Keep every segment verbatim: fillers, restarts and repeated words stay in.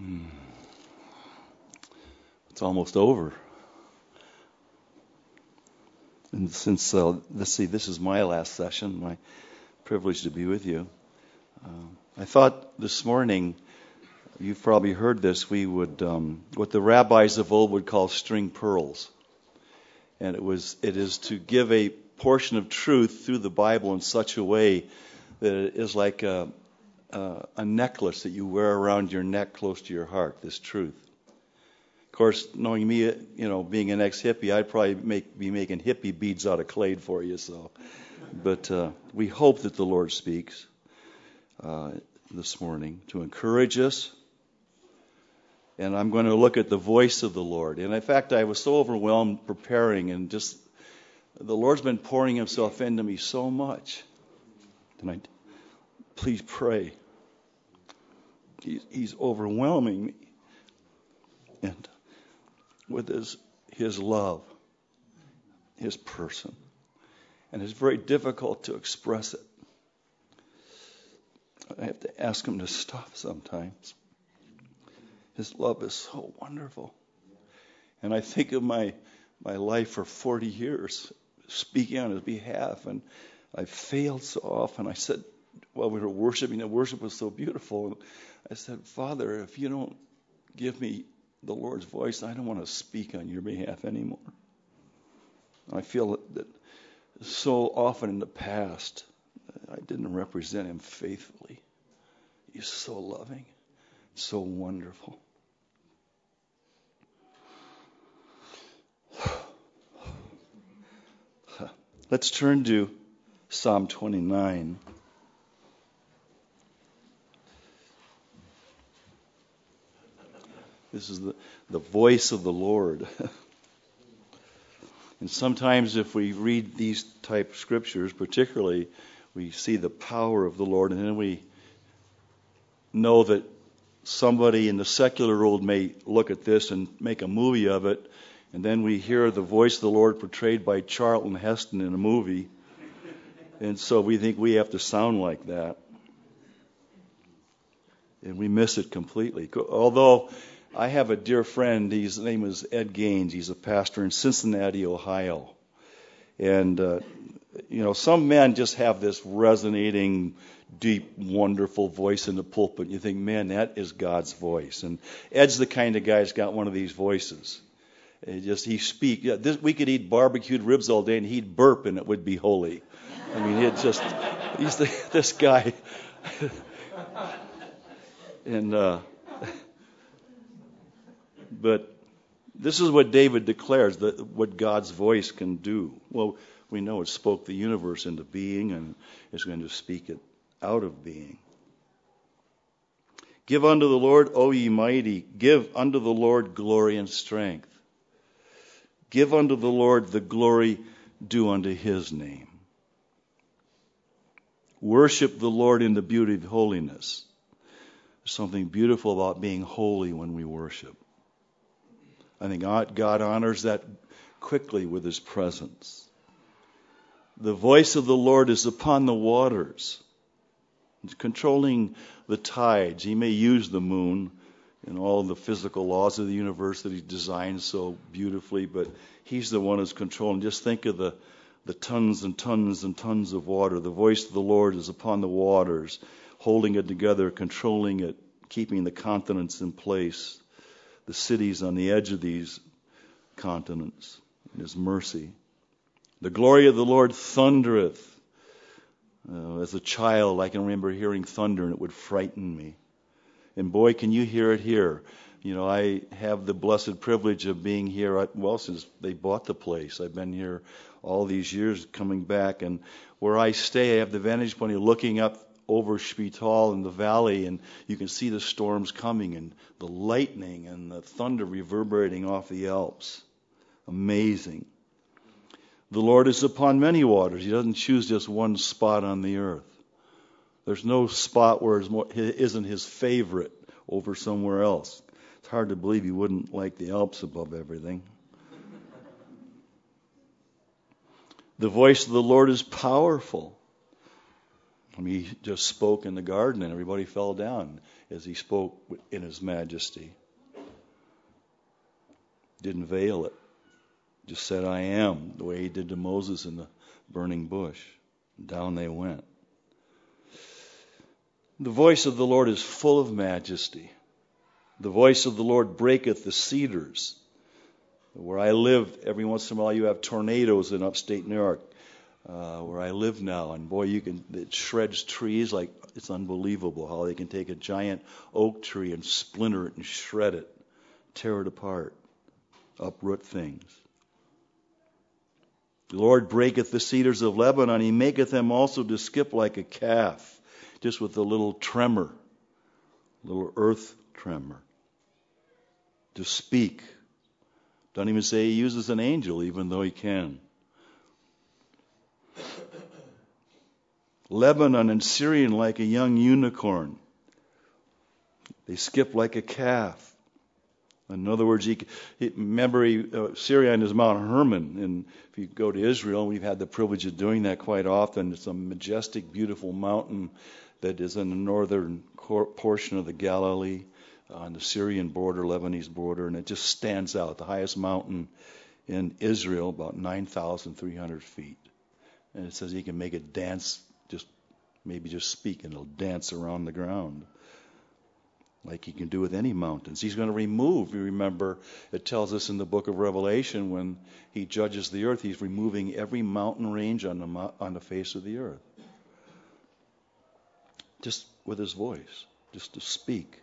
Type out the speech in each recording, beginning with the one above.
Hmm. It's almost over. And since, uh, let's see, this is my last session, my privilege to be with you. Uh, I thought this morning, you've probably heard this, we would, um, what the rabbis of old would call string pearls. And it was, it is to give a portion of truth through the Bible in such a way that it is like a, a, a necklace that you wear around your neck close to your heart, this truth. Of course, knowing me, you know, being an ex-hippie, I'd probably make, be making hippie beads out of clay for you. So, but uh, we hope that the Lord speaks uh, this morning to encourage us. And I'm going to look at the voice of the Lord. And in fact, I was so overwhelmed preparing, and just the Lord's been pouring Himself into me so much tonight. Please pray. He's, he's overwhelming me, and with His His love, His person, and it's very difficult to express it. I have to ask Him to stop sometimes. His love is so wonderful. And I think of my my life for forty years speaking on His behalf, and I failed so often. I said, while we were worshiping, the worship was so beautiful, I said, Father, if you don't give me the Lord's voice, I don't want to speak on your behalf anymore. I feel that, that so often in the past, I didn't represent Him faithfully. He's so loving, so wonderful. Let's turn to Psalm twenty-nine. This is the, the voice of the Lord. And sometimes if we read these type scriptures, particularly, we see the power of the Lord, and then we know that somebody in the secular world may look at this and make a movie of it, and then we hear the voice of the Lord portrayed by Charlton Heston in a movie, and so we think we have to sound like that. And we miss it completely. Although I have a dear friend, his name is Ed Gaines. He's a pastor in Cincinnati, Ohio. And, uh, you know, some men just have this resonating, deep, wonderful voice in the pulpit. You think, man, that is God's voice. And Ed's the kind of guy who's got one of these voices. He just, he speaks. Yeah, this, we could eat barbecued ribs all day and he'd burp and it would be holy. I mean, it just, he's the, this guy. and, uh, but this is what David declares, that what God's voice can do. Well, we know it spoke the universe into being, and it's going to speak it out of being. Give unto the Lord, O ye mighty, give unto the Lord glory and strength. Give unto the Lord the glory due unto His name. Worship the Lord in the beauty of holiness. There's something beautiful about being holy when we worship. I think God honors that quickly with His presence. The voice of the Lord is upon the waters. He's controlling the tides. He may use the moon and all the physical laws of the universe that He designed so beautifully, but He's the one who's controlling. Just think of the, the tons and tons and tons of water. The voice of the Lord is upon the waters, holding it together, controlling it, keeping the continents in place. The cities on the edge of these continents in His mercy. The glory of the Lord thundereth. Uh, as a child, I can remember hearing thunder and it would frighten me. And boy, can you hear it here. You know, I have the blessed privilege of being here, at, well, since they bought the place. I've been here all these years coming back. And where I stay, I have the vantage point of looking up over Spital in the valley, and you can see the storms coming and the lightning and the thunder reverberating off the Alps. Amazing. The Lord is upon many waters. He doesn't choose just one spot on the earth. There's no spot where it isn't His favorite over somewhere else. It's hard to believe He wouldn't like the Alps above everything. The voice of the Lord is powerful. I mean, he just spoke in the garden and everybody fell down as he spoke in his majesty. Didn't veil it. Just said, I am, the way he did to Moses in the burning bush. Down they went. The voice of the Lord is full of majesty. The voice of the Lord breaketh the cedars. Where I live, every once in a while you have tornadoes in upstate New York, uh, where I live now. And boy, you can, it shreds trees like it's unbelievable how they can take a giant oak tree and splinter it and shred it, tear it apart, uproot things. The Lord breaketh the cedars of Lebanon. He maketh them also to skip like a calf, just with a little tremor, little earth tremor. To speak. Don't even say he uses an angel, even though he can. Lebanon and Syrian like a young unicorn. They skip like a calf. In other words, he, he, remember, he, uh, Syrian is Mount Hermon, and if you go to Israel, we've had the privilege of doing that quite often. It's a majestic, beautiful mountain that is in the northern cor- portion of the Galilee, on the Syrian border, Lebanese border, and it just stands out. The highest mountain in Israel, about nine thousand three hundred feet. And it says he can make it dance, just maybe just speak, and it'll dance around the ground, like he can do with any mountains. He's going to remove, you remember, it tells us in the book of Revelation, when he judges the earth, he's removing every mountain range on the on the face of the earth. Just with his voice, just to speak.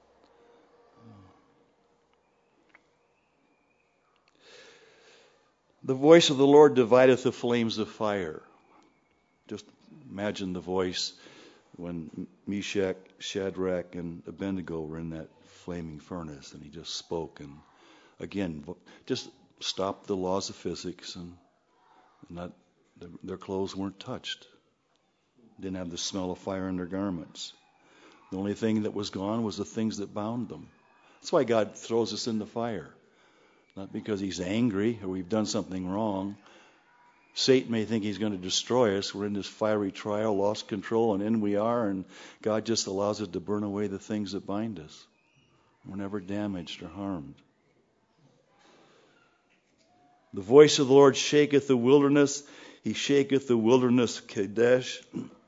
The voice of the Lord divideth the flames of fire. Just imagine the voice when Meshach, Shadrach, and Abednego were in that flaming furnace, and he just spoke. And again, just stopped the laws of physics, and not their clothes weren't touched. Didn't have the smell of fire in their garments. The only thing that was gone was the things that bound them. That's why God throws us in the fire. Not because he's angry or we've done something wrong. Satan may think he's going to destroy us. We're in this fiery trial, lost control, and in we are, and God just allows it to burn away the things that bind us. We're never damaged or harmed. The voice of the Lord shaketh the wilderness. He shaketh the wilderness Kadesh.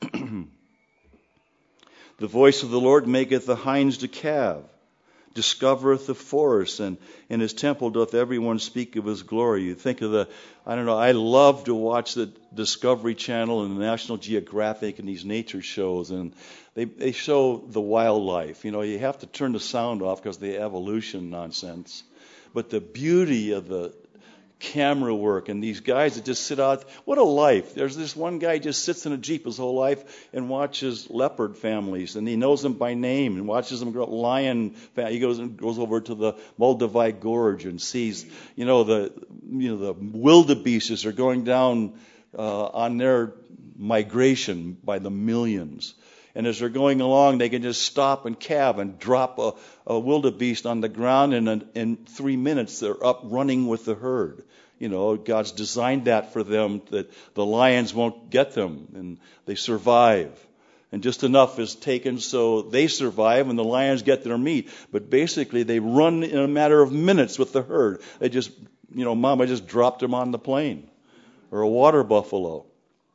The voice of the Lord maketh the hinds to calve. Discovereth the forest, and in his temple doth everyone speak of his glory. You think of the, I don't know, I love to watch the Discovery Channel and the National Geographic and these nature shows, and they they show the wildlife. You know, you have to turn the sound off because of the evolution nonsense. But the beauty of the camera work and these guys that just sit out, what a life. There's this one guy just sits in a Jeep his whole life and watches leopard families, and he knows them by name and watches them grow up. Lion, he goes and goes over to the Moldavite Gorge and sees, you know, the you know the wildebeests are going down uh, on their migration by the millions. And as they're going along, they can just stop and calve and drop a, a wildebeest on the ground, and in, in three minutes they're up running with the herd. You know, God's designed that for them that the lions won't get them, and they survive. And just enough is taken so they survive and the lions get their meat. But basically they run in a matter of minutes with the herd. They just, you know, Mama just dropped them on the plain. Or a water buffalo.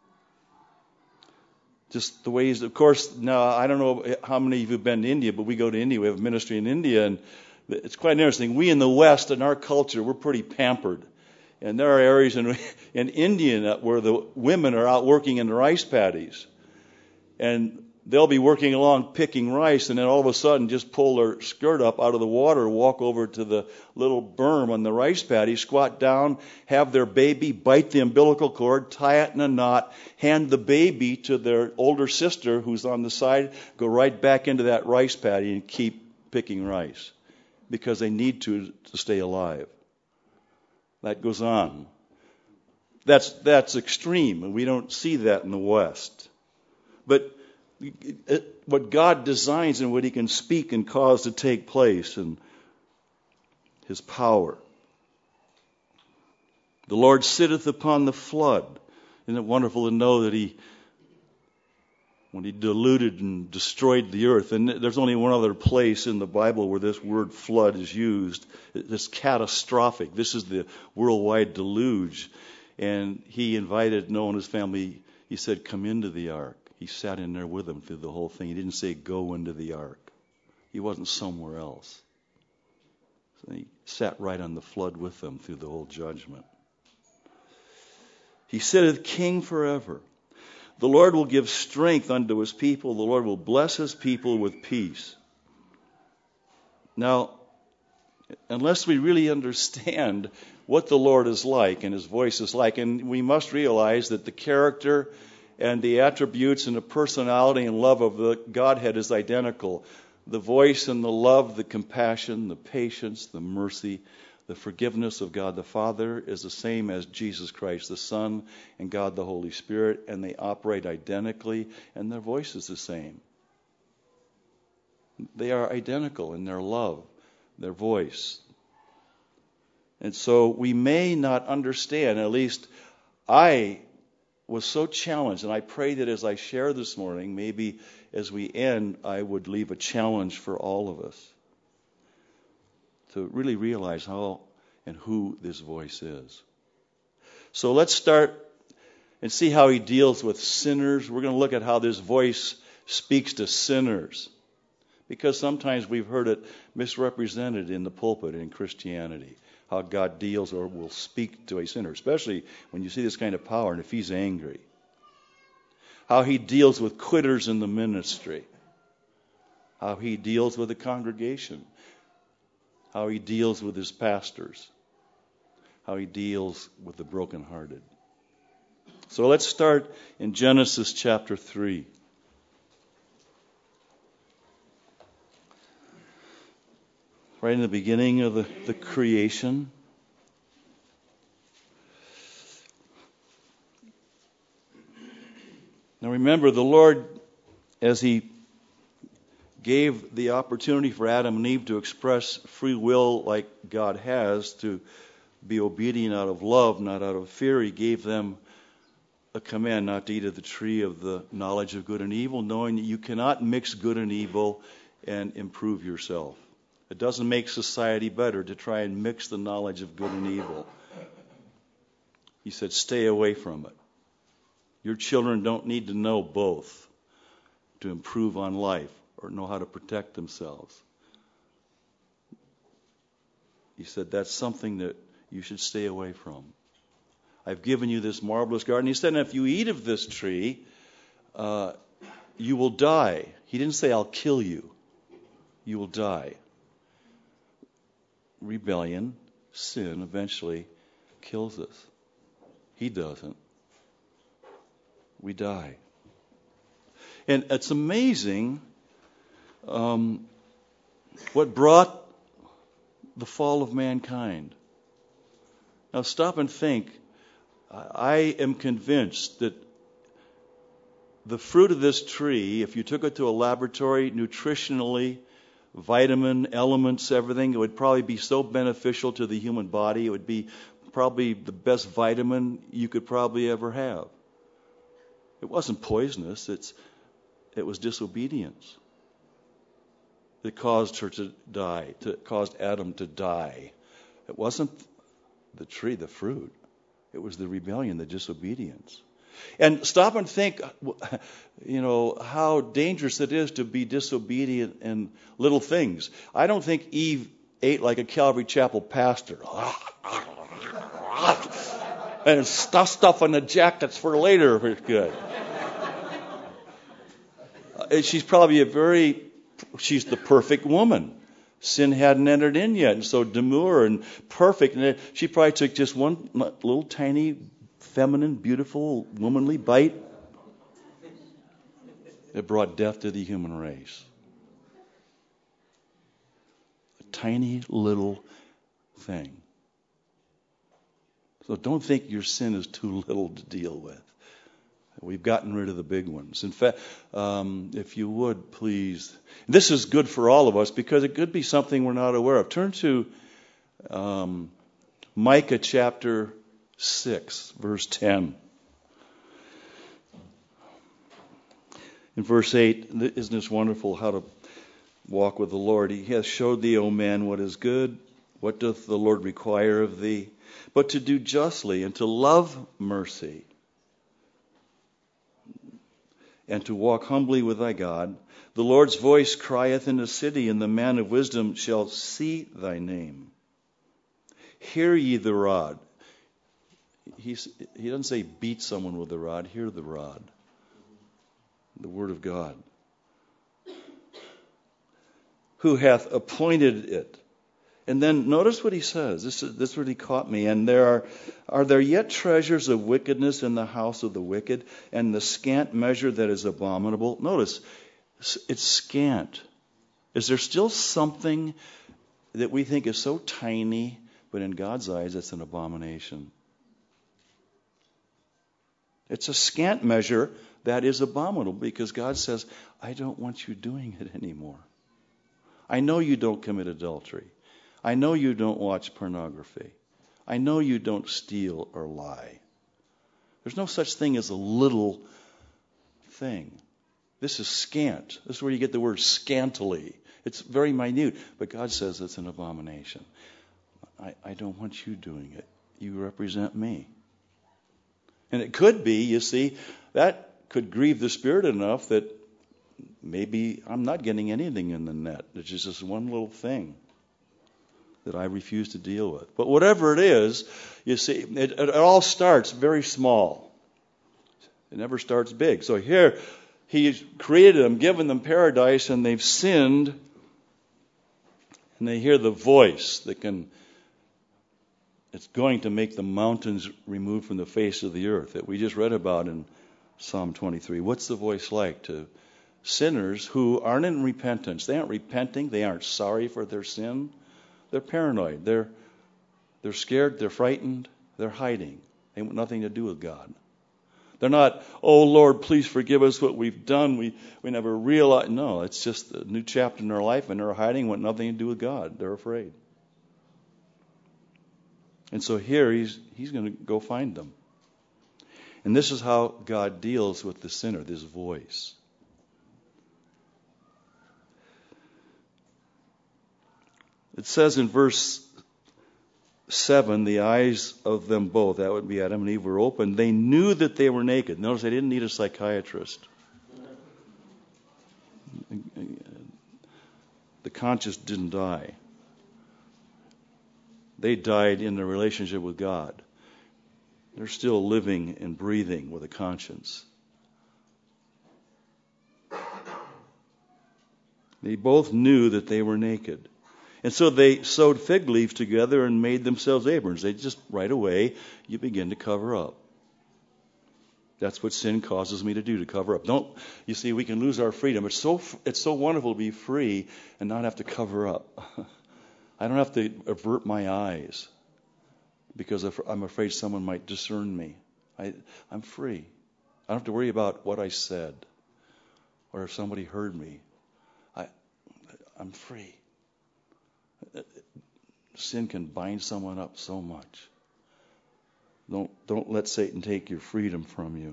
Just the ways, of course, now I don't know how many of you have been to India, but we go to India. We have a ministry in India, and it's quite interesting. We in the West, in our culture, we're pretty pampered. And there are areas in, in India where the women are out working in the rice paddies. And they'll be working along picking rice, and then all of a sudden just pull their skirt up out of the water, walk over to the little berm on the rice paddy, squat down, have their baby, bite the umbilical cord, tie it in a knot, hand the baby to their older sister who's on the side, go right back into that rice paddy and keep picking rice because they need to to stay alive. That goes on. That's that's extreme, and we don't see that in the West. But it, what God designs and what he can speak and cause to take place, and his power. The Lord sitteth upon the flood. Isn't it wonderful to know that he when he deluded and destroyed the earth. And there's only one other place in the Bible where this word flood is used. It's catastrophic. This is the worldwide deluge. And he invited Noah and his family. He said, come into the ark. He sat in there with them through the whole thing. He didn't say, go into the ark. He wasn't somewhere else. So he sat right on the flood with them through the whole judgment. He sitteth king forever. The Lord will give strength unto his people. The Lord will bless his people with peace. Now, unless we really understand what the Lord is like and his voice is like, and we must realize that the character and the attributes and the personality and love of the Godhead is identical. The voice and the love, the compassion, the patience, the mercy, the forgiveness of God the Father is the same as Jesus Christ the Son and God the Holy Spirit, and they operate identically, and their voice is the same. They are identical in their love, their voice. And so we may not understand, at least I was so challenged, and I pray that as I share this morning, maybe as we end, I would leave a challenge for all of us to really realize how and who this voice is. So let's start and see how he deals with sinners. We're going to look at how this voice speaks to sinners, because sometimes we've heard it misrepresented in the pulpit in Christianity, how God deals or will speak to a sinner, especially when you see this kind of power and if he's angry. How he deals with quitters in the ministry. How he deals with the congregation. How he deals with his pastors. How he deals with the brokenhearted. So let's start in Genesis chapter three. Right in the beginning of the, the creation. Now remember, the Lord, as he gave the opportunity for Adam and Eve to express free will like God has, to be obedient out of love, not out of fear, he gave them a command not to eat of the tree of the knowledge of good and evil, knowing that you cannot mix good and evil and improve yourself. It doesn't make society better to try and mix the knowledge of good and evil. He said, stay away from it. Your children don't need to know both to improve on life or know how to protect themselves. He said, that's something that you should stay away from. I've given you this marvelous garden. He said, if you eat of this tree, uh, you will die. He didn't say, I'll kill you. You will die. Rebellion, sin, eventually kills us. He doesn't. We die. And it's amazing um, what brought the fall of mankind. Now stop and think. I am convinced that the fruit of this tree, if you took it to a laboratory, nutritionally, vitamin, elements, everything, it would probably be so beneficial to the human body. It would be probably the best vitamin you could probably ever have. It wasn't poisonous. It's, it was disobedience that caused her to die, to caused Adam to die. It wasn't the tree, the fruit. It was the rebellion, the disobedience. And stop and think, you know, how dangerous it is to be disobedient in little things. I don't think Eve ate like a Calvary Chapel pastor. And stuff stuff on the jackets for later if it's good. She's probably a very, she's the perfect woman. Sin hadn't entered in yet, and so demure and perfect. And she probably took just one little tiny, feminine, beautiful, womanly bite. It brought death to the human race. A tiny little thing. So don't think your sin is too little to deal with. We've gotten rid of the big ones. In fact, um, if you would, please. This is good for all of us because it could be something we're not aware of. Turn to um, Micah chapter six, verse ten. In verse eight, isn't this wonderful how to walk with the Lord? He has showed thee, O man, what is good. What doth the Lord require of thee? But to do justly and to love mercy and to walk humbly with thy God. The Lord's voice crieth in the city, and the man of wisdom shall see thy name. Hear ye the rod. He's, he doesn't say beat someone with the rod. Hear the rod. The word of God. Who hath appointed it. And then notice what he says. This, is, this really caught me. And there are, are there yet treasures of wickedness in the house of the wicked, and the scant measure that is abominable? Notice, it's scant. Is there still something that we think is so tiny, but in God's eyes it's an abomination? It's a scant measure that is abominable because God says, I don't want you doing it anymore. I know you don't commit adultery. I know you don't watch pornography. I know you don't steal or lie. There's no such thing as a little thing. This is scant. This is where you get the word scantily. It's very minute, but God says it's an abomination. I, I don't want you doing it. You represent me. And it could be, you see, that could grieve the Spirit enough that maybe I'm not getting anything in the net. It's just this one little thing that I refuse to deal with. But whatever it is, you see, it, it all starts very small. It never starts big. So here, He's created them, given them paradise, and they've sinned, and they hear the voice that can, it's going to make the mountains removed from the face of the earth that we just read about in Psalm twenty-three. What's the voice like to sinners who aren't in repentance? They aren't repenting. They aren't sorry for their sin. They're paranoid. They're they're scared. They're frightened. They're hiding. They want nothing to do with God. They're not, oh Lord, please forgive us what we've done. We we never realized. No, it's just a new chapter in their life, and they're hiding. Want nothing to do with God. They're afraid. And so here he's he's going to go find them. And this is how God deals with the sinner, this voice. It says in verse seven, the eyes of them both, that would be Adam and Eve, were open. They knew that they were naked. Notice they didn't need a psychiatrist. The conscience didn't die. They died in their relationship with God. They're still living and breathing with a conscience. They both knew that they were naked. And so they sewed fig leaves together and made themselves aprons. They just, right away, you begin to cover up. That's what sin causes me to do, to cover up. Don't, you see, we can lose our freedom. It's so, it's so wonderful to be free and not have to cover up. I don't have to avert my eyes because I'm afraid someone might discern me. I, I'm free. I don't have to worry about what I said or if somebody heard me. I, I'm free. Sin can bind someone up so much. Don't, don't let Satan take your freedom from you.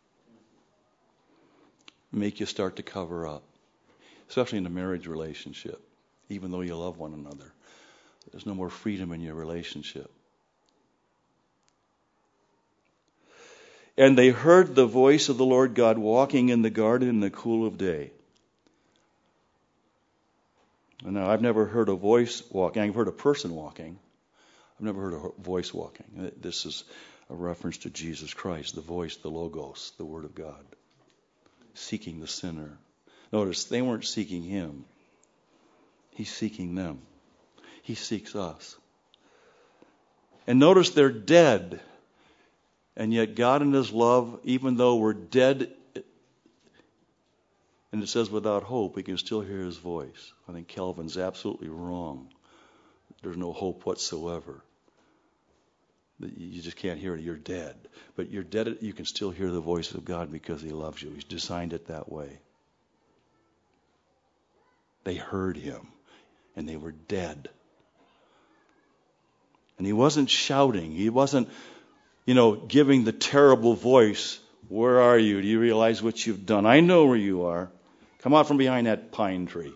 Make you start to cover up, especially in a marriage relationship, even though you love one another. There's no more freedom in your relationship. And they heard the voice of the Lord God walking in the garden in the cool of day. Now, I've never heard a voice walking. I've heard a person walking. I've never heard a voice walking. This is a reference to Jesus Christ, the voice, the Logos, the Word of God, seeking the sinner. Notice, they weren't seeking Him. He's seeking them. He seeks us. And notice they're dead. And yet God in His love, even though we're dead, and it says without hope, we can still hear His voice. I think Calvin's absolutely wrong. There's no hope whatsoever. You just can't hear it. You're dead. But you're dead. You can still hear the voice of God because He loves you. He's designed it that way. They heard Him, and they were dead. And He wasn't shouting. He wasn't, you know, giving the terrible voice Where are you? Do you realize what you've done? I know where you are. Come out from behind that pine tree.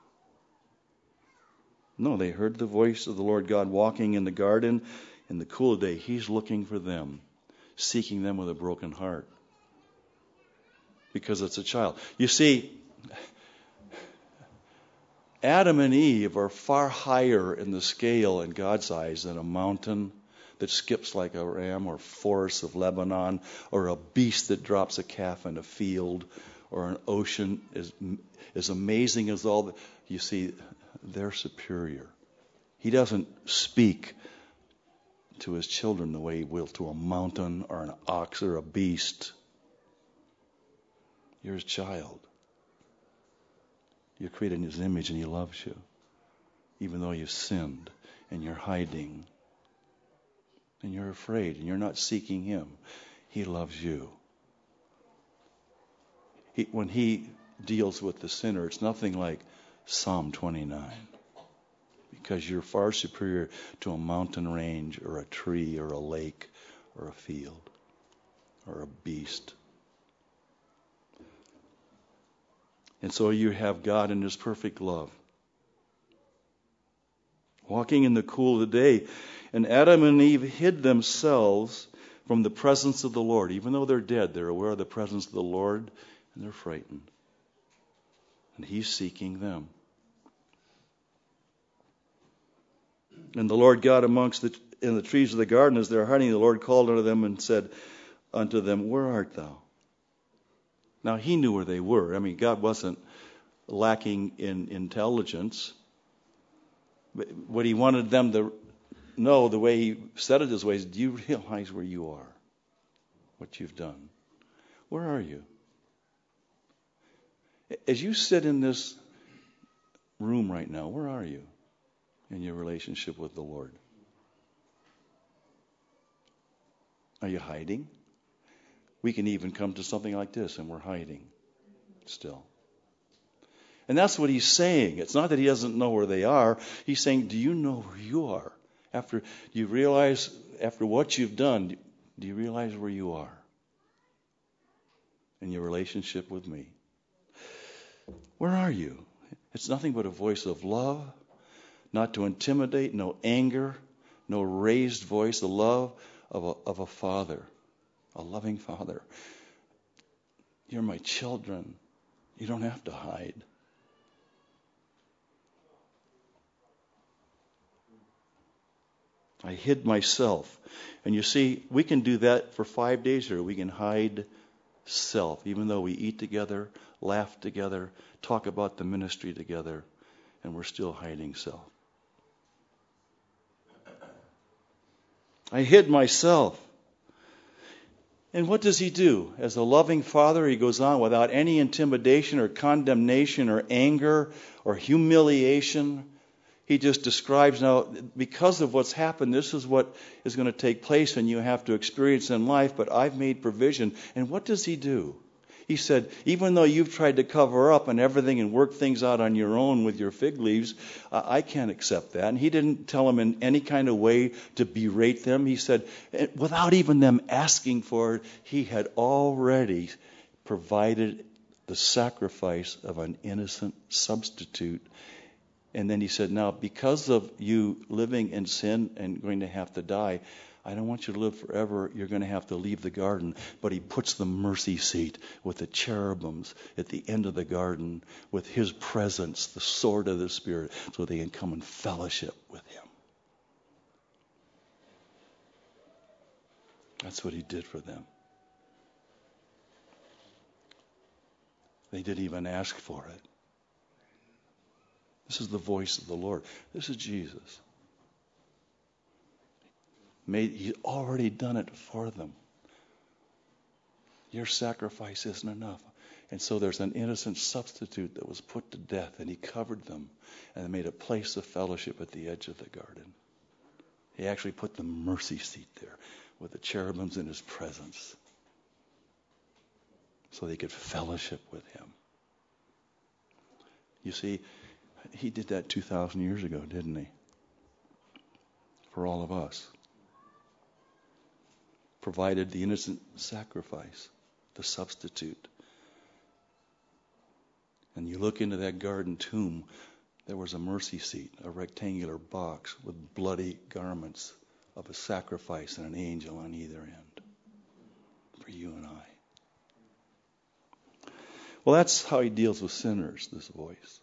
No, they heard the voice of the Lord God walking in the garden in the cool of the day. He's looking for them, seeking them with a broken heart. Because it's a child. You see, Adam and Eve are far higher in the scale in God's eyes than a mountain that skips like a ram, or forests of Lebanon, or a beast that drops a calf in a field, or an ocean as, as amazing as all the, you see, they're superior. He doesn't speak to his children the way he will to a mountain or an ox or a beast. You're his child. You're created in his image and he loves you. Even though you've sinned and you're hiding and you're afraid and you're not seeking him, he loves you. He, when he deals with the sinner, it's nothing like Psalm twenty-nine. Because you're far superior to a mountain range or a tree or a lake or a field or a beast. And so you have God in his perfect love. Walking in the cool of the day. And Adam and Eve hid themselves from the presence of the Lord. Even though they're dead, they're aware of the presence of the Lord and they're frightened. And he's seeking them. And the Lord God amongst the in the trees of the garden, as they're hiding, the Lord called unto them and said unto them, Where art thou? Now he knew where they were. I mean, God wasn't lacking in intelligence. But what he wanted them to know, the way he said it this way, is, do you realize where you are? What you've done? Where are you? As you sit in this room right now, where are you in your relationship with the Lord? Are you hiding? We can even come to something like this and we're hiding still. And that's what he's saying. It's not that he doesn't know where they are. He's saying, do you know where you are? After you realize, after what you've done, do you realize where you are in your relationship with me? Where are you? It's nothing but a voice of love, not to intimidate, no anger, no raised voice, the love of a, of a father. A loving father. You're my children. You don't have to hide. I hid myself. And you see, we can do that for five days or we can hide self, even though we eat together, laugh together, talk about the ministry together, and we're still hiding self. I hid myself. And what does he do? As a loving father, he goes on without any intimidation or condemnation or anger or humiliation. He just describes now, because of what's happened, this is what is going to take place and you have to experience in life, but I've made provision. And what does he do? He said, even though you've tried to cover up and everything and work things out on your own with your fig leaves, uh, I can't accept that. And he didn't tell them in any kind of way to berate them. He said, without even them asking for it, he had already provided the sacrifice of an innocent substitute. And then he said, now, because of you living in sin and going to have to die, I don't want you to live forever. You're going to have to leave the garden. But he puts the mercy seat with the cherubims at the end of the garden with his presence, the sword of the Spirit, so they can come and fellowship with him. That's what he did for them. They didn't even ask for it. This is the voice of the Lord. This is Jesus. Made, he's already done it for them. Your sacrifice isn't enough. And so there's an innocent substitute that was put to death, and he covered them and made a place of fellowship at the edge of the garden. He actually put the mercy seat there with the cherubims in his presence so they could fellowship with him. You see, he did that two thousand years ago, didn't he? For all of us. Provided the innocent sacrifice. the substitute. And you look into that garden tomb, there was a mercy seat, a rectangular box with bloody garments of a sacrifice and an angel on either end for you and I. Well, that's how he deals with sinners, this voice.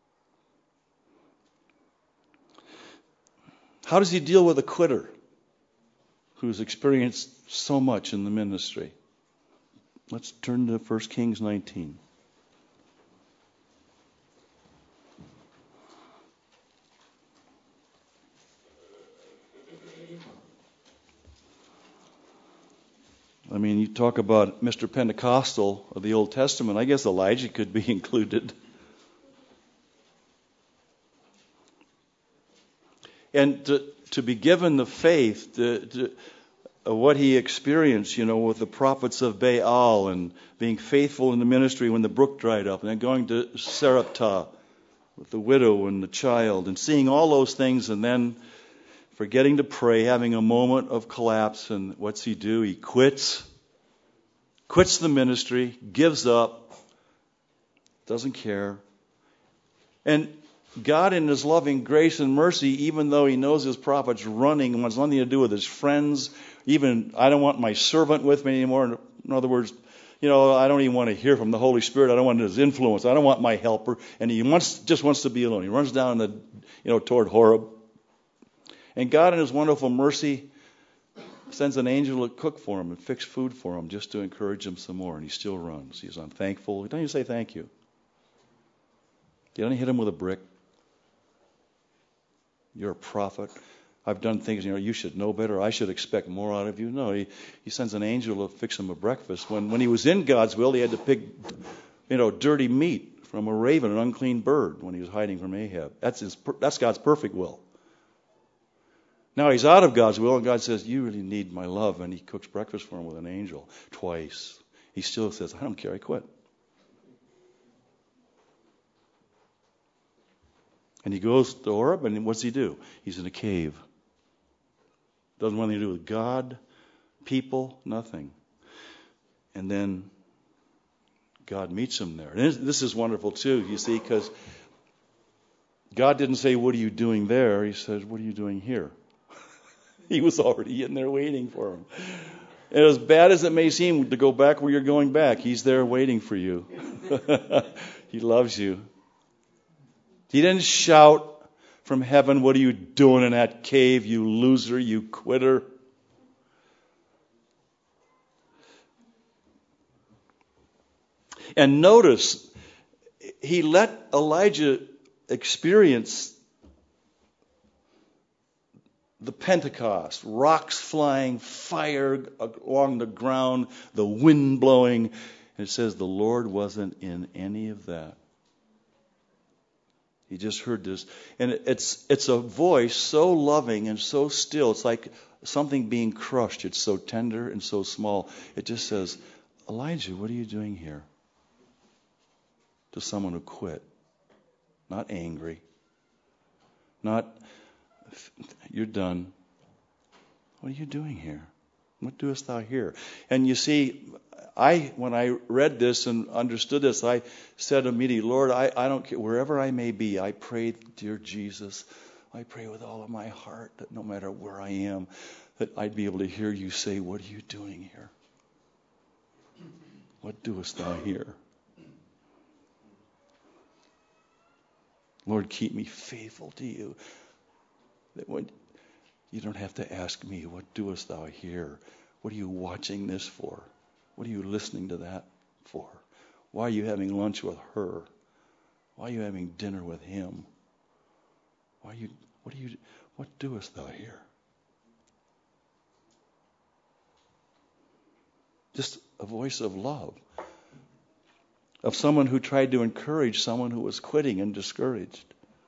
How does he deal with a quitter who's experienced so much in the ministry? Let's turn to First Kings nineteen. I mean, you talk about Mister Pentecostal of the Old Testament. I guess Elijah could be included. And to, to be given the faith, to, to, uh, what he experienced, you know, with the prophets of Baal and being faithful in the ministry when the brook dried up, and then going to Sarepta with the widow and the child, and seeing all those things, and then forgetting to pray, having a moment of collapse, and what's he do? He quits, quits the ministry, gives up, doesn't care. And God in His loving grace and mercy, even though He knows His prophet's running and wants nothing to do with his friends, even, I don't want my servant with me anymore. In other words, you know, I don't even want to hear from the Holy Spirit. I don't want His influence. I don't want my helper. And he wants, just wants to be alone. He runs down the, you know, toward Horeb. And God in His wonderful mercy sends an angel to cook for him and fix food for him just to encourage him some more. And he still runs. He's unthankful. He doesn't even say thank you. You don't hit him with a brick. You're a prophet. I've done things, you know, you should know better. I should expect more out of you. No, he, he sends an angel to fix him a breakfast. When when he was in God's will, he had to pick, you know, dirty meat from a raven, an unclean bird, when he was hiding from Ahab. That's his, that's God's perfect will. Now he's out of God's will, and God says, you really need my love. And he cooks breakfast for him with an angel twice. He still says, I don't care, I quit. And he goes to Horeb, and what's he do? He's in a cave. Doesn't want anything to do with God, people, nothing. And then God meets him there. And this is wonderful too, you see, because God didn't say, what are you doing there? He said, what are you doing here? He was already in there waiting for him. And as bad as it may seem to go back where you're going back, He's there waiting for you. He loves you. He didn't shout from heaven, what are you doing in that cave, you loser, you quitter? And notice, He let Elijah experience the Pentecost, rocks flying, fire along the ground, the wind blowing. And it says the Lord wasn't in any of that. He just heard this. And it's it's a voice so loving and so still. It's like something being crushed. It's so tender and so small. It just says, Elijah, what are you doing here? To someone who quit. Not angry. Not, you're done. What are you doing here? What doest thou here? And you see, I when I read this and understood this, I said immediately, Lord, I, I don't care. Wherever I may be, I pray, dear Jesus, I pray with all of my heart that no matter where I am, that I'd be able to hear you say, what are you doing here? What doest thou here? Lord, keep me faithful to you. That when you don't have to ask me, what doest thou here? What are you watching this for? What are you listening to that for? Why are you having lunch with her? Why are you having dinner with him? Why are you, what are you, what doest thou here? Just a voice of love. Of someone who tried to encourage someone who was quitting and discouraged.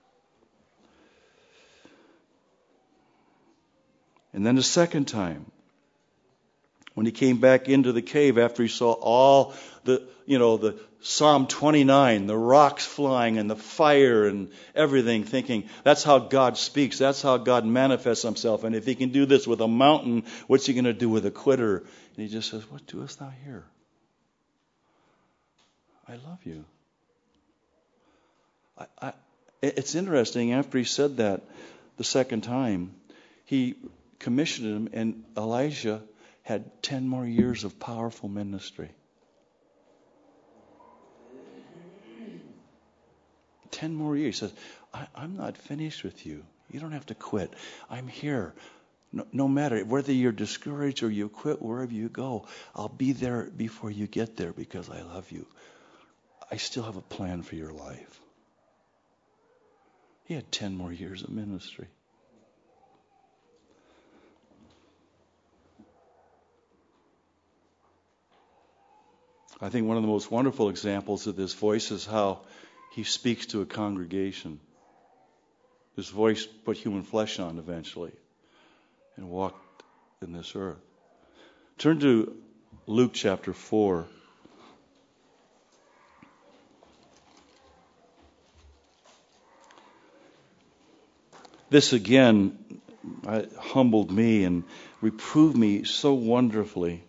And then the second time, when he came back into the cave after he saw all the, you know, the Psalm twenty-nine, the rocks flying and the fire and everything, thinking, that's how God speaks. That's how God manifests himself. And if he can do this with a mountain, what's he going to do with a quitter? And he just says, what doest thou here? I love you. I, I, it's interesting, after he said that the second time, he commissioned him, and Elijah had ten more years of powerful ministry. Ten more years. He says, I, I'm not finished with you. You don't have to quit. I'm here. No, no matter whether you're discouraged or you quit, wherever you go, I'll be there before you get there because I love you. I still have a plan for your life. He had ten more years of ministry. I think one of the most wonderful examples of this voice is how he speaks to a congregation. His voice put human flesh on eventually and walked in this earth. Turn to Luke chapter four. This again humbled me and reproved me so wonderfully.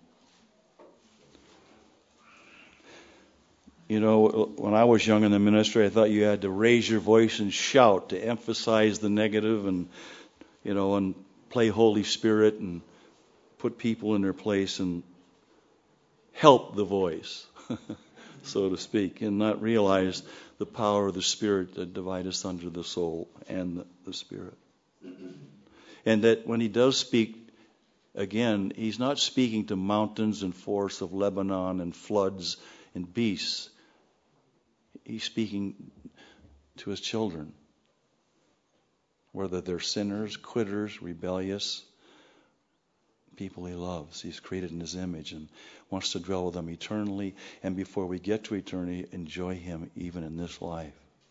You know, when I was young in the ministry, I thought you had to raise your voice and shout to emphasize the negative and, you know, and play Holy Spirit and put people in their place and help the voice, so to speak, and not realize the power of the Spirit that divides us under the soul and the, the Spirit. And that when he does speak, again, he's not speaking to mountains and forests of Lebanon and floods and beasts. He's speaking to his children, whether they're sinners, quitters, rebellious, people he loves. He's created in his image and wants to dwell with them eternally, and before we get to eternity, enjoy him even in this life.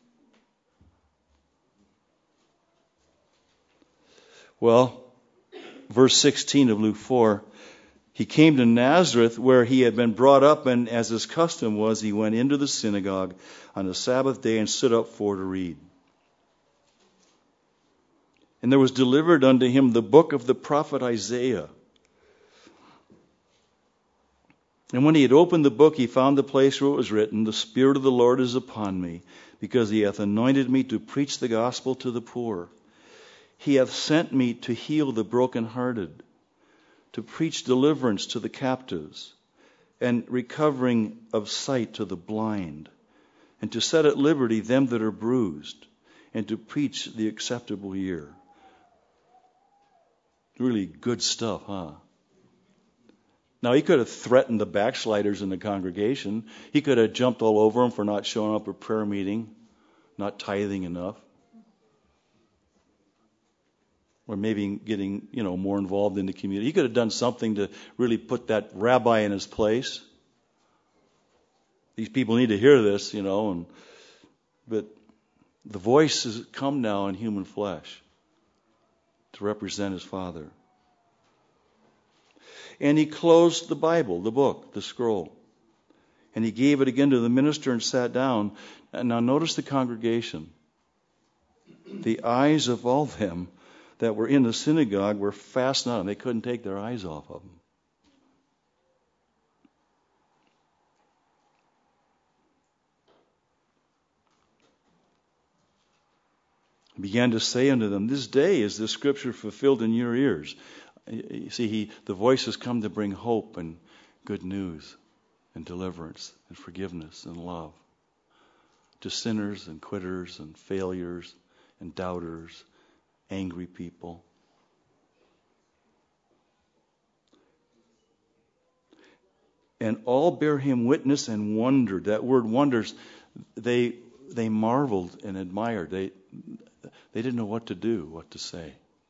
Well, verse sixteen of Luke four, he came to Nazareth where he had been brought up, and as his custom was, he went into the synagogue on the Sabbath day and stood up for to read. And there was delivered unto him the book of the prophet Isaiah. And when he had opened the book, he found the place where it was written, The Spirit of the Lord is upon me, because he hath anointed me to preach the gospel to the poor. He hath sent me to heal the brokenhearted, to preach deliverance to the captives, and recovering of sight to the blind, and to set at liberty them that are bruised, and to preach the acceptable year. Really good stuff, huh? Now, he could have threatened the backsliders in the congregation. He could have jumped all over them for not showing up at prayer meeting, not tithing enough, or maybe getting, you know, more involved in the community. He could have done something to really put that rabbi in his place. These people need to hear this, you know, and but the voice has come now in human flesh to represent his Father. And he closed the Bible, the book, the scroll. And he gave it again to the minister and sat down. And now notice the congregation. The eyes of all them that were in the synagogue were fastened on him. They couldn't take their eyes off of him. He began to say unto them, This day is this scripture fulfilled in your ears. You see, he, the voice has come to bring hope and good news and deliverance and forgiveness and love to sinners and quitters and failures and doubters, angry people. And all bear him witness and wondered. That word wonders, they they marveled and admired. They they didn't know what to do, what to say.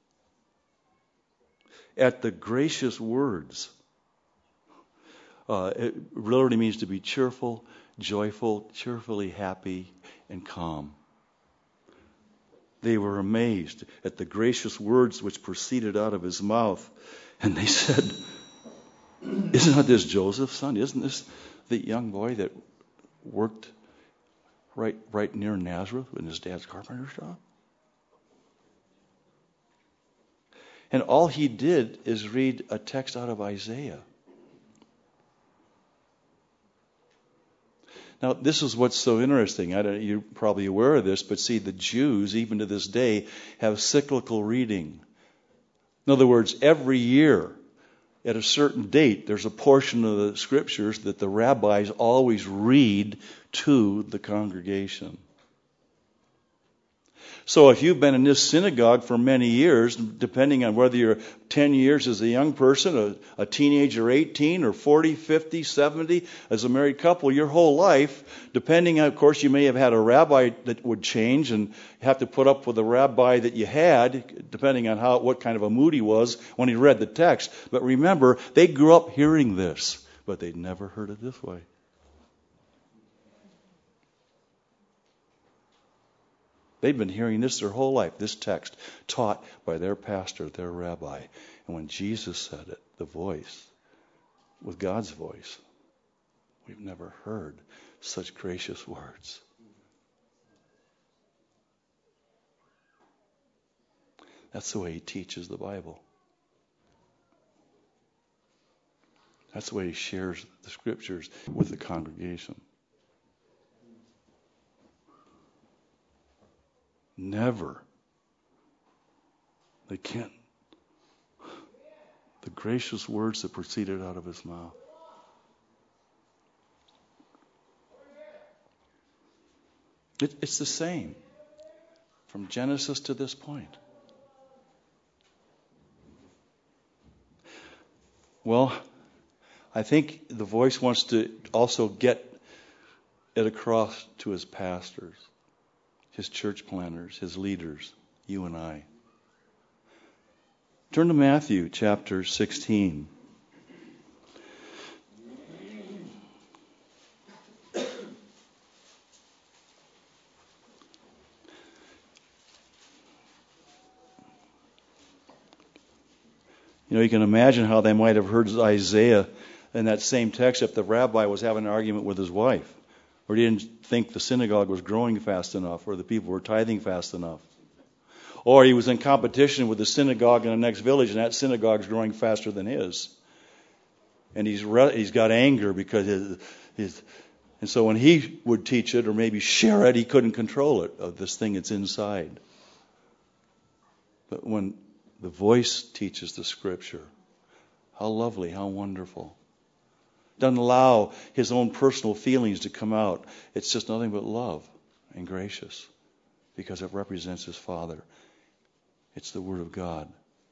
At the gracious words. Uh, it literally means to be cheerful, joyful, cheerfully happy, and calm. They were amazed at the gracious words which proceeded out of his mouth. And they said, Isn't not this Joseph's son? Isn't this the young boy that worked right, right near Nazareth in his dad's carpenter shop? And all he did is read a text out of Isaiah. Now, this is what's so interesting. I don't, you're probably aware of this, but see, the Jews, even to this day, have cyclical reading. In other words, every year, at a certain date, there's a portion of the scriptures that the rabbis always read to the congregation. So if you've been in this synagogue for many years, depending on whether you're ten years as a young person, a, a teenager, eighteen, or forty, fifty, seventy, as a married couple, your whole life, depending on, of course, you may have had a rabbi that would change and have to put up with the rabbi that you had, depending on how what kind of a mood he was when he read the text. But remember, they grew up hearing this, but they'd never heard it this way. They'd been hearing this their whole life, this text, taught by their pastor, their rabbi. And when Jesus said it, the voice, with God's voice, we've never heard such gracious words. That's the way he teaches the Bible. That's the way he shares the scriptures with the congregation. Never. They can't. The gracious words that proceeded out of his mouth. It, it's the same from Genesis to this point. Well, I think the voice wants to also get it across to his pastors, his church planners, his leaders, you and I. Turn to Matthew chapter sixteen. You know, you can imagine how they might have heard Isaiah in that same text if the rabbi was having an argument with his wife, or he didn't think the synagogue was growing fast enough, or the people were tithing fast enough. Or he was in competition with the synagogue in the next village, and that synagogue's growing faster than his. And he's re- he's got anger because his, his... And so when he would teach it, or maybe share it, he couldn't control it, of this thing that's inside. But when the voice teaches the Scripture, how lovely, how wonderful. Doesn't allow his own personal feelings to come out. It's just nothing but love and gracious, because it represents his Father. It's the Word of God.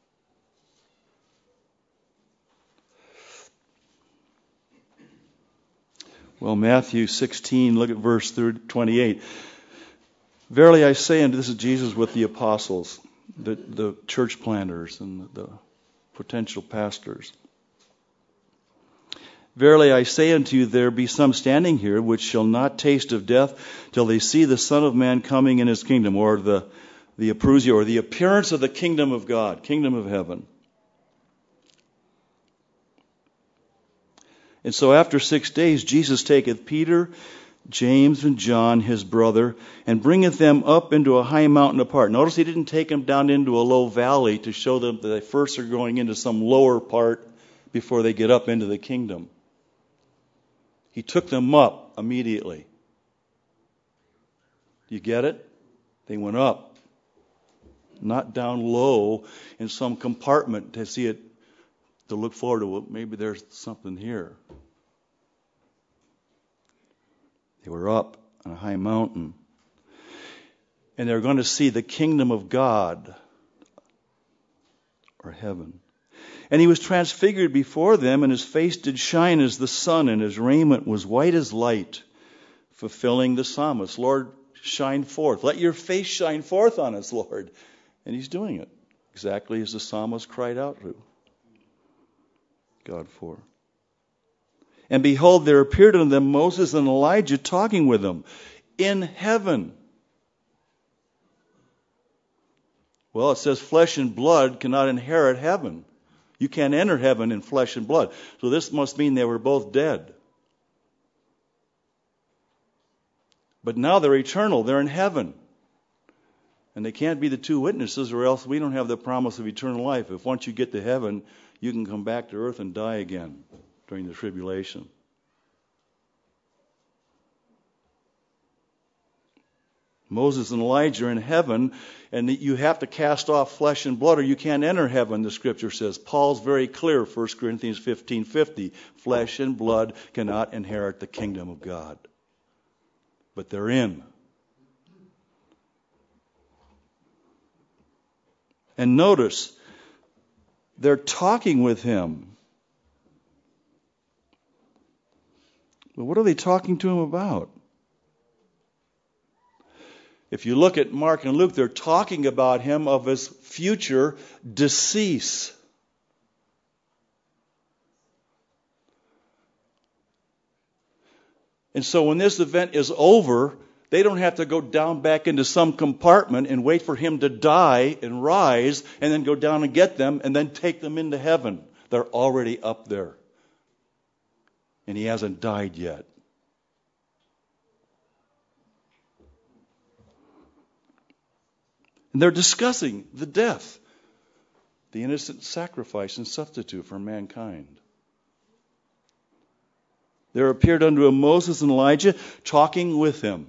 Well, Matthew sixteen, look at verse twenty-eight. Verily I say unto, this is Jesus with the apostles, the, the church planters and the, the potential pastors. Verily I say unto you, there be some standing here which shall not taste of death till they see the Son of Man coming in his kingdom, or the the apparusia, or the appearance of the kingdom of God, kingdom of heaven. And so after six days, Jesus taketh Peter, James, and John, his brother, and bringeth them up into a high mountain apart. Notice he didn't take them down into a low valley to show them that they first are going into some lower part before they get up into the kingdom. He took them up immediately. You get it? They went up. Not down low in some compartment to see it, to look forward to, well, maybe there's something here. They were up on a high mountain. And they're going to see the kingdom of God, or heaven. And he was transfigured before them, and his face did shine as the sun, and his raiment was white as light, fulfilling the psalmist. Lord, shine forth. Let your face shine forth on us, Lord. And he's doing it exactly as the psalmist cried out to God for. And behold, there appeared unto them Moses and Elijah talking with them in heaven. Well, it says flesh and blood cannot inherit heaven. You can't enter heaven in flesh and blood. So this must mean they were both dead. But now they're eternal. They're in heaven. And they can't be the two witnesses, or else we don't have the promise of eternal life. If once you get to heaven, you can come back to earth and die again during the tribulation. Moses and Elijah are in heaven, and you have to cast off flesh and blood or you can't enter heaven, the Scripture says. Paul's very clear, First Corinthians fifteen fifty. Flesh and blood cannot inherit the kingdom of God. But they're in. And notice, they're talking with him. But what are they talking to him about? If you look at Mark and Luke, they're talking about him of his future decease. And so when this event is over, they don't have to go down back into some compartment and wait for him to die and rise and then go down and get them and then take them into heaven. They're already up there. And he hasn't died yet. And they're discussing the death, the innocent sacrifice and substitute for mankind. There appeared unto him Moses and Elijah talking with him.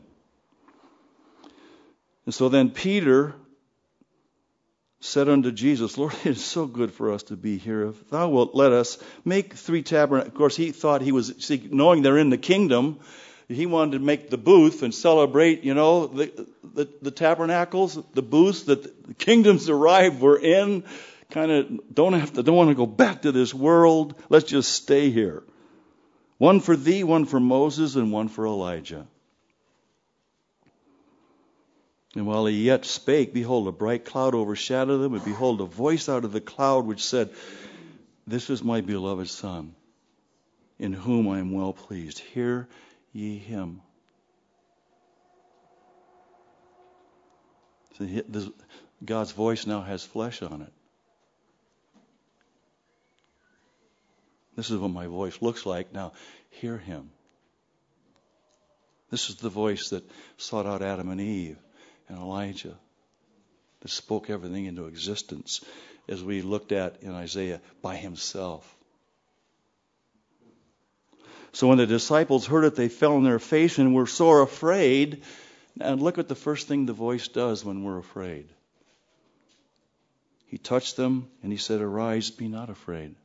And so then Peter said unto Jesus, Lord, it is so good for us to be here. If thou wilt let us make three tabernacles. Of course, he thought he was, see, knowing they're in the kingdom, he wanted to make the booth and celebrate, you know, the, the, the tabernacles, the booths that the kingdoms arrived. We're in. Kind of don't have to, don't want to go back to this world. Let's just stay here. One for thee, one for Moses, and one for Elijah. And while he yet spake, behold, a bright cloud overshadowed them, and behold, a voice out of the cloud which said, This is my beloved Son, in whom I am well pleased. Hear ye him. So this, God's voice now has flesh on it. This is what my voice looks like. Now, hear him. This is the voice that sought out Adam and Eve and Elijah, that spoke everything into existence, as we looked at in Isaiah, by himself. So when the disciples heard it, they fell on their face and were sore afraid. And look at the first thing the voice does when we're afraid. He touched them and he said, Arise, be not afraid.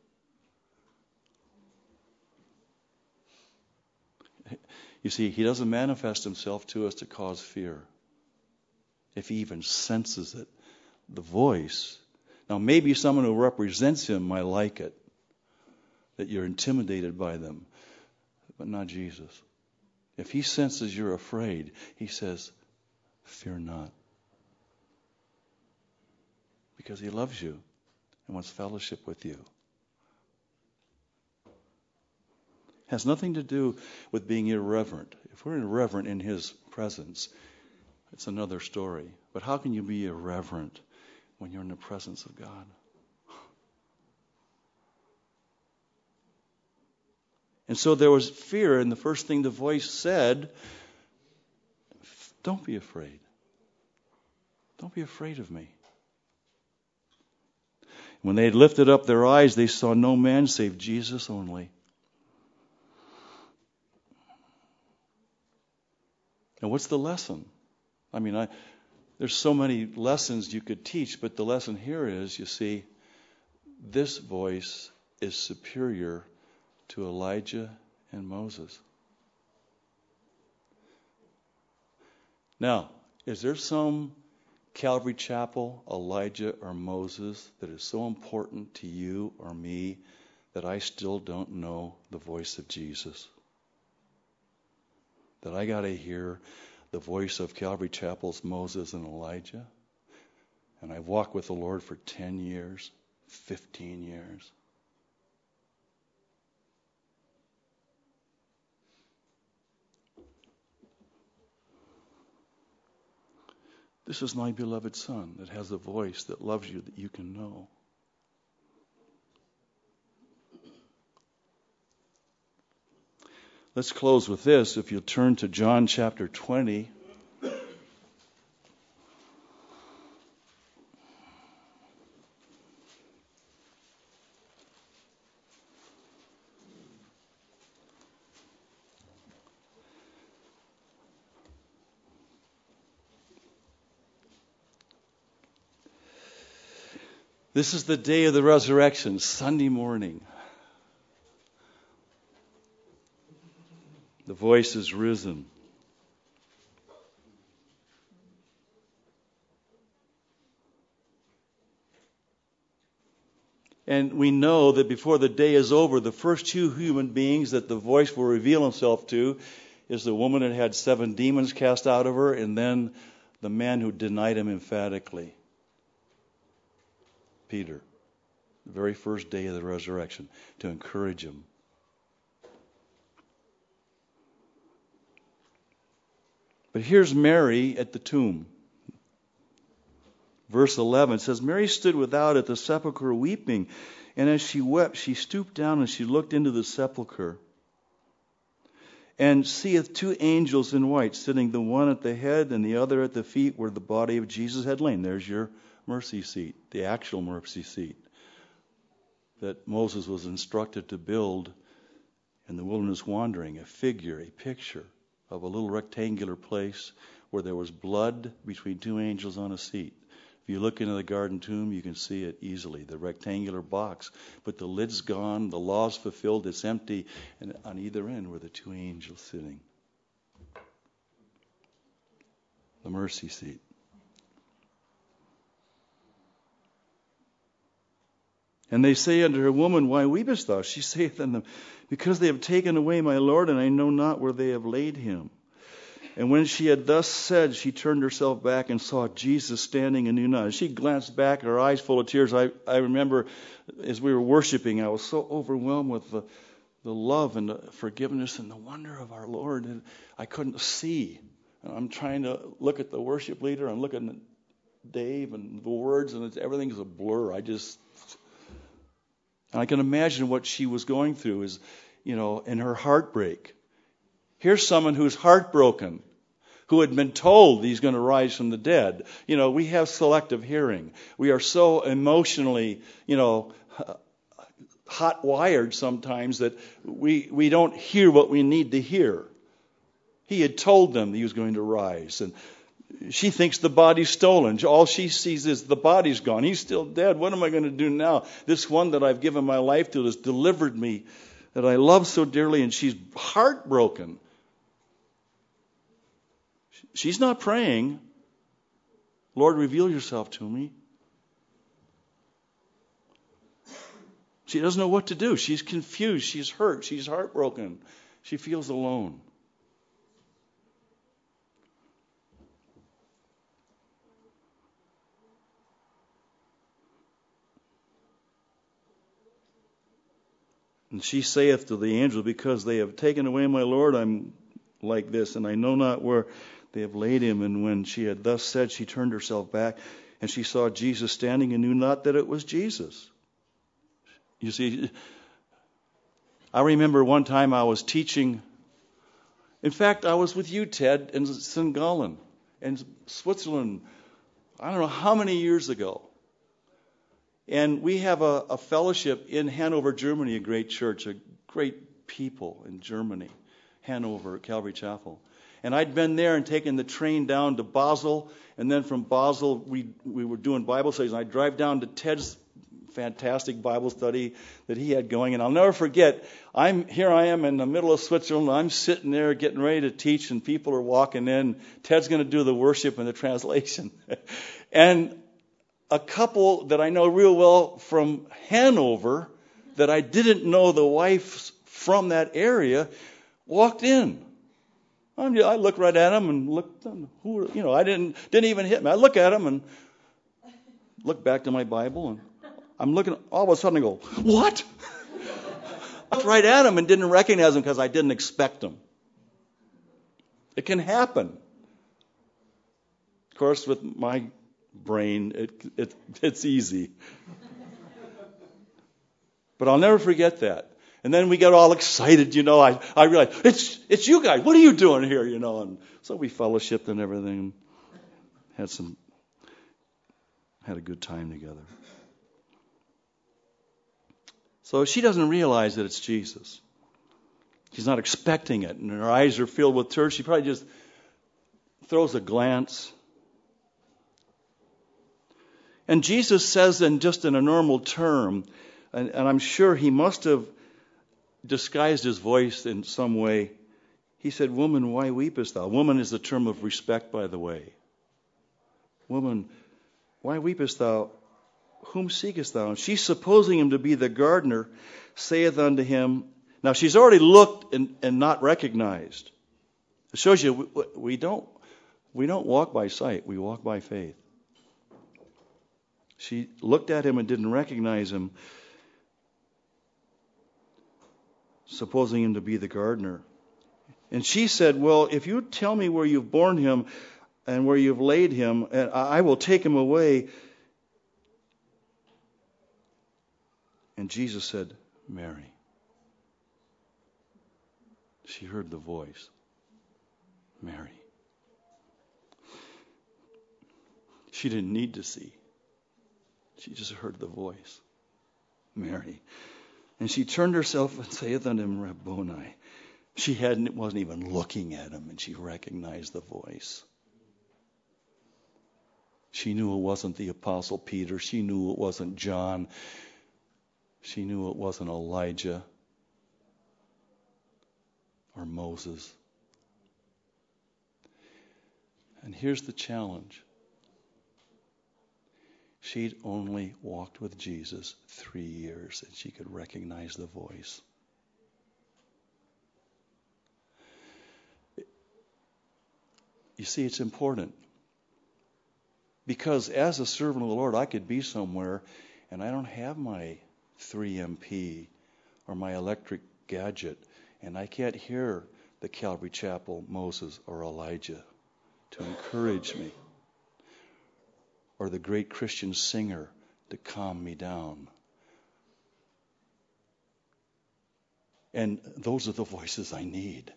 You see, he doesn't manifest himself to us to cause fear. If he even senses it, the voice. Now, maybe someone who represents him might like it, that you're intimidated by them, but not Jesus. If he senses you're afraid, he says, Fear not. Because he loves you and wants fellowship with you. Has nothing to do with being irreverent. If we're irreverent in his presence, it's another story. But how can you be irreverent when you're in the presence of God? And so there was fear, and the first thing the voice said, Don't be afraid. Don't be afraid of me. When they had lifted up their eyes, they saw no man save Jesus only. And what's the lesson? I mean, I, there's so many lessons you could teach, but the lesson here is, you see, this voice is superior to Elijah and Moses. Now, is there some Calvary Chapel, Elijah, or Moses that is so important to you or me that I still don't know the voice of Jesus? That I got to hear the voice of Calvary Chapel's Moses and Elijah? And I've walked with the Lord for ten years, fifteen years. This is my beloved Son that has a voice that loves you that you can know. Let's close with this. If you'll turn to John chapter twenty. This is the day of the resurrection, Sunday morning. The voice is risen. And we know that before the day is over, the first two human beings that the voice will reveal himself to is the woman that had seven demons cast out of her, and then the man who denied him emphatically, Peter. The very first day of the resurrection, to encourage him. But here's Mary at the tomb. Verse eleven says, Mary stood without at the sepulchre weeping, and as she wept, she stooped down and she looked into the sepulchre, and seeth two angels in white, sitting the one at the head and the other at the feet where the body of Jesus had lain. There's your mercy seat, the actual mercy seat that Moses was instructed to build in the wilderness wandering, a figure, a picture of a little rectangular place where there was blood between two angels on a seat. If you look into the garden tomb, you can see it easily, the rectangular box. But the lid's gone, the law's fulfilled, it's empty, and on either end were the two angels sitting. The mercy seat. And they say unto her, Woman, why weepest thou? She saith unto them, Because they have taken away my Lord, and I know not where they have laid him. And when she had thus said, she turned herself back and saw Jesus standing and knew not. As she glanced back, her eyes full of tears. I, I remember as we were worshiping, I was so overwhelmed with the, the love and the forgiveness and the wonder of our Lord. And I couldn't see. And I'm trying to look at the worship leader. I'm looking at Dave and the words, and it's, everything's a blur. I just... And I can imagine what she was going through is, you know, in her heartbreak. Here's someone who's heartbroken, who had been told he's going to rise from the dead. You know, we have selective hearing. We are so emotionally, you know, hot wired sometimes that we we don't hear what we need to hear. He had told them he was going to rise, and she thinks the body's stolen. All she sees is the body's gone. He's still dead. What am I going to do now? This one that I've given my life to has delivered me, that I love so dearly, and she's heartbroken. She's not praying, Lord, reveal yourself to me. She doesn't know what to do. She's confused. She's hurt. She's heartbroken. She feels alone. And she saith to the angel, Because they have taken away my Lord, I'm like this, and I know not where they have laid him. And when she had thus said, she turned herself back, and she saw Jesus standing, and knew not that it was Jesus. You see, I remember one time I was teaching. In fact, I was with you, Ted, in Saint Gallen, in Switzerland, I don't know how many years ago. And we have a, a fellowship in Hanover, Germany, a great church, a great people in Germany, Hanover, Calvary Chapel. And I'd been there and taken the train down to Basel, and then from Basel we we were doing Bible studies. And I'd drive down to Ted's fantastic Bible study that he had going. And I'll never forget, I'm here I am in the middle of Switzerland. I'm sitting there getting ready to teach, and people are walking in. Ted's going to do the worship and the translation. And a couple that I know real well from Hanover, that I didn't know the wife from that area, walked in. I'm, I look right at them and look, who, you know, I didn't didn't even hit me. I look at them and look back to my Bible, and I'm looking. All of a sudden, I go, "What?" I looked right at them and didn't recognize them because I didn't expect them. It can happen. Of course, with my brain, it, it it's easy. But I'll never forget that. And then we got all excited, you know. I, I realized, it's it's you guys. What are you doing here, you know? And so we fellowshipped and everything, and had some had a good time together. So she doesn't realize that it's Jesus. She's not expecting it, and her eyes are filled with tears. She probably just throws a glance. And Jesus says in just in a normal term, and, and I'm sure he must have disguised his voice in some way. He said, "Woman, why weepest thou?" Woman is a term of respect, by the way. "Woman, why weepest thou? Whom seekest thou?" And she, supposing him to be the gardener, saith unto him. Now she's already looked and, and not recognized. It shows you we, we don't we don't walk by sight, we walk by faith. She looked at him and didn't recognize him, supposing him to be the gardener. And she said, "Well, if you tell me where you've borne him and where you've laid him, and I will take him away." And Jesus said, "Mary." She heard the voice. Mary. She didn't need to see. She just heard the voice. Mary. And she turned herself and saith unto him, Rabboni. She hadn't, wasn't even looking at him, and she recognized the voice. She knew it wasn't the Apostle Peter. She knew it wasn't John. She knew it wasn't Elijah or Moses. And here's the challenge. She'd only walked with Jesus three years, and she could recognize the voice. You see, it's important. Because as a servant of the Lord, I could be somewhere, and I don't have my three M P or my electric gadget, and I can't hear the Calvary Chapel Moses or Elijah to encourage me, or the great Christian singer to calm me down. And those are the voices I need.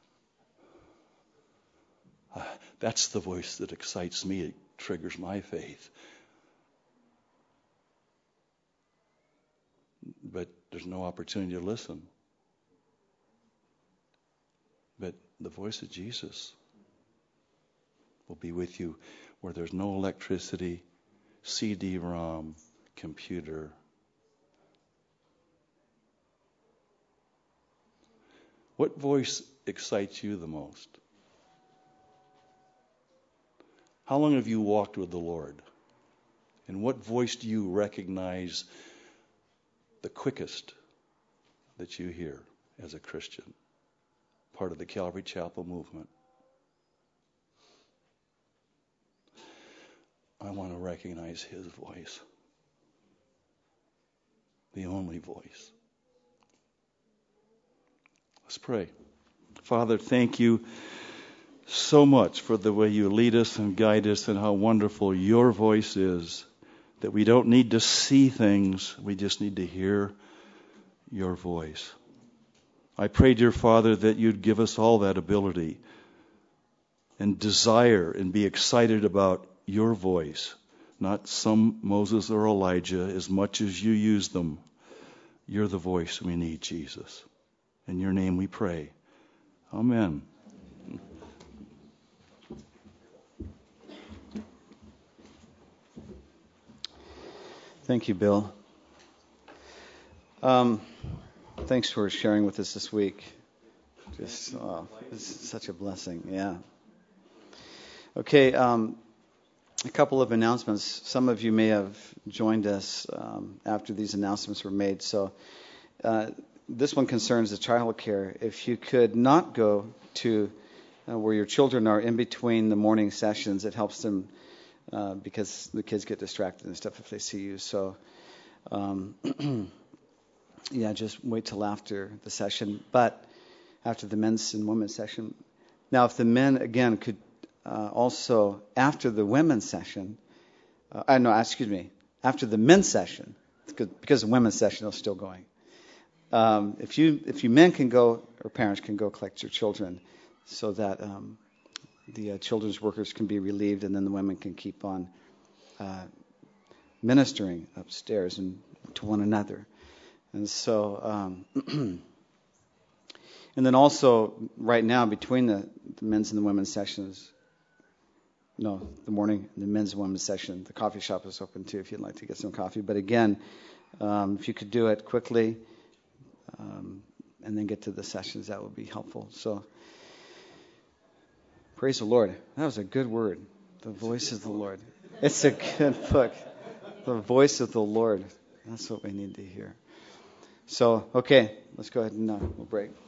Uh, that's the voice that excites me. It triggers my faith. But there's no opportunity to listen. But the voice of Jesus will be with you where there's no electricity, C D ROM, computer. What voice excites you the most? How long have you walked with the Lord? And what voice do you recognize the quickest that you hear as a Christian, part of the Calvary Chapel movement? I want to recognize His voice, the only voice. Let's pray. Father, thank you so much for the way you lead us and guide us, and how wonderful your voice is, that we don't need to see things, we just need to hear your voice. I pray, dear Father, that you'd give us all that ability and desire and be excited about your voice, not some Moses or Elijah, as much as you use them. You're the voice we need, Jesus. In your name we pray. Amen. Thank you, Bill. Um, thanks for sharing with us this week. Just, oh, it's such a blessing. Yeah. Okay. Um, a couple of announcements. Some of you may have joined us um, after these announcements were made. So uh, this one concerns the child care. If you could not go to uh, where your children are in between the morning sessions, it helps them. Uh, because the kids get distracted and stuff if they see you. So, um, yeah, just wait till after the session. But after the men's and women's session. Now, if the men, again, could uh, also, after the women's session, uh, I know, excuse me, after the men's session, because the women's session is still going. Um, if you if you men can go, or parents can go collect your children so that... Um, the uh, children's workers can be relieved, and then the women can keep on uh, ministering upstairs and to one another. And so, um, and then also right now between the, the men's and the women's sessions, no, the morning, the men's and women's session. The coffee shop is open too if you'd like to get some coffee. But again, um, if you could do it quickly um, and then get to the sessions, that would be helpful. So praise the Lord. That was a good word. The voice of the Lord. It's a good book. The voice of the Lord. That's what we need to hear. So, okay, let's go ahead and uh, we'll break.